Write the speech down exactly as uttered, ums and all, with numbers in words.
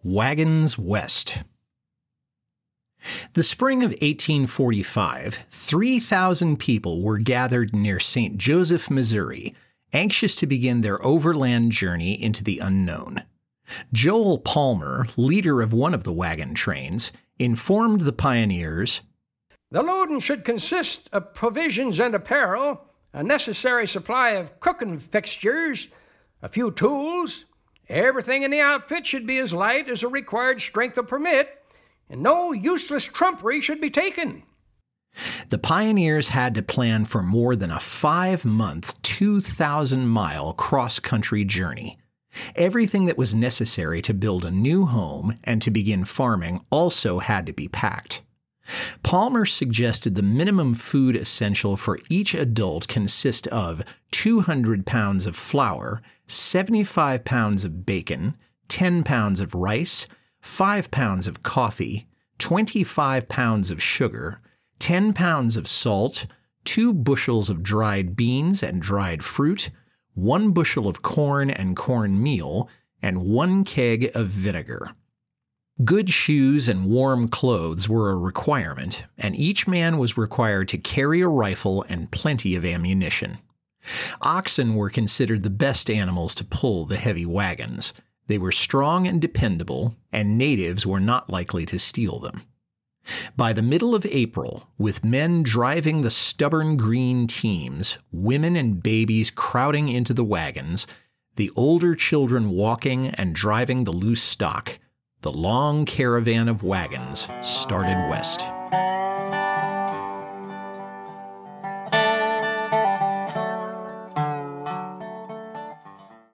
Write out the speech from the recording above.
Wagons West. The spring of eighteen forty-five, three thousand people were gathered near Saint Joseph, Missouri, anxious to begin their overland journey into the unknown. Joel Palmer, leader of one of the wagon trains, informed the pioneers, "The loading should consist of provisions and apparel, a necessary supply of cooking fixtures, a few tools. Everything in the outfit should be as light as the required strength will permit, and no useless trumpery should be taken." The pioneers had to plan for more than a five-month, two thousand mile cross-country journey. Everything that was necessary to build a new home and to begin farming also had to be packed. Palmer suggested the minimum food essential for each adult consist of two hundred pounds of flour, seventy-five pounds of bacon, ten pounds of rice, five pounds of coffee, twenty-five pounds of sugar, ten pounds of salt, two bushels of dried beans and dried fruit, one bushel of corn and corn meal, and one keg of vinegar. Good shoes and warm clothes were a requirement, and each man was required to carry a rifle and plenty of ammunition. Oxen were considered the best animals to pull the heavy wagons. They were strong and dependable, and natives were not likely to steal them. By the middle of April, with men driving the stubborn green teams, women and babies crowding into the wagons, the older children walking and driving the loose stock, the long caravan of wagons started west.